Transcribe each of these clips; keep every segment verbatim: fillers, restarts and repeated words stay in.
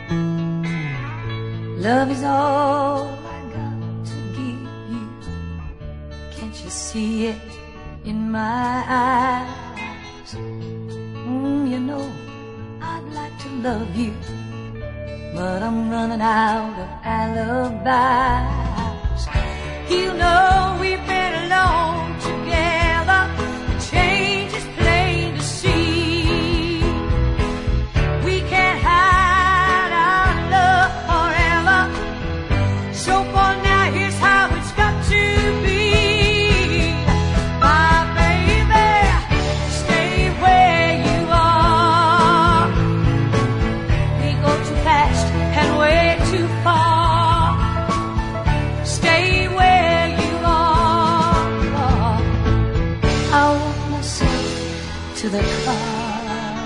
Love is all I got to give you. Can't you see it in my eyes? Mm, you know, I'd like to love you, but I'm running out of alibis. You know we've been alone together. The change is plain to see. We can't hide our love forever. So for now, here's how it's got to be. My baby, stay where you are. We go too fast and way too far. Stay where you are. I walk myself to the car.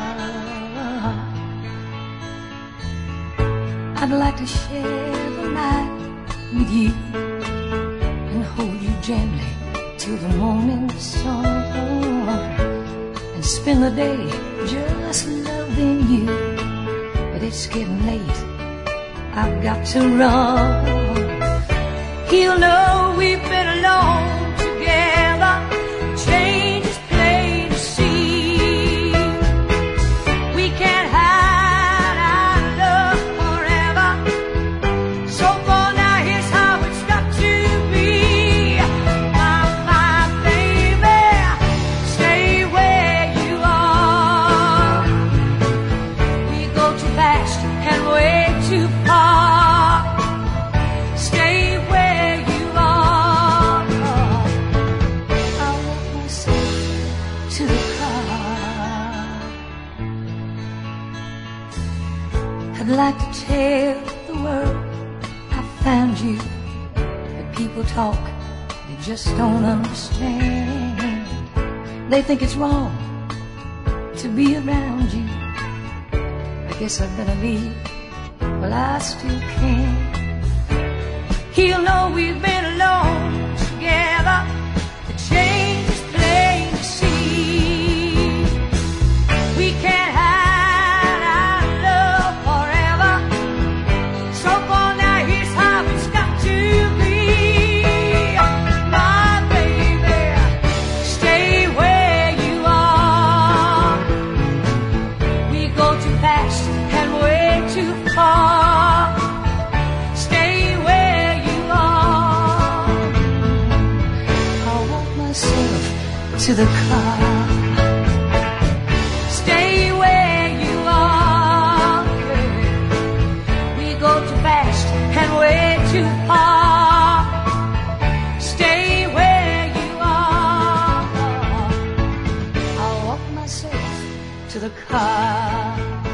I'd like to share the night with you and hold you gently till the morning sun, and spend the day just loving you. But it's getting late, I've got to run. You know we've been alone together. Change is plain to see. We can't hide our love forever. So for now, here's how it's got to be. My, my baby, stay where you are. We go too fast and way too far. Stay where you are. I walk myself to the car. I'd like to tell the world I found you, but people talk, they just don't understand. They think it's wrong to be around you. I guess I'd better leave, but I still can't. You know we've been alone together. The change is plain to see. We can't hide our love forever. So for now, here's how it's got to be. My baby, stay where you are. We go too fast and way too far. Stay where you are. I'll walk myself to the car. Stay where you are. We go too fast and way too far. Stay where you are. I'll walk myself to the car.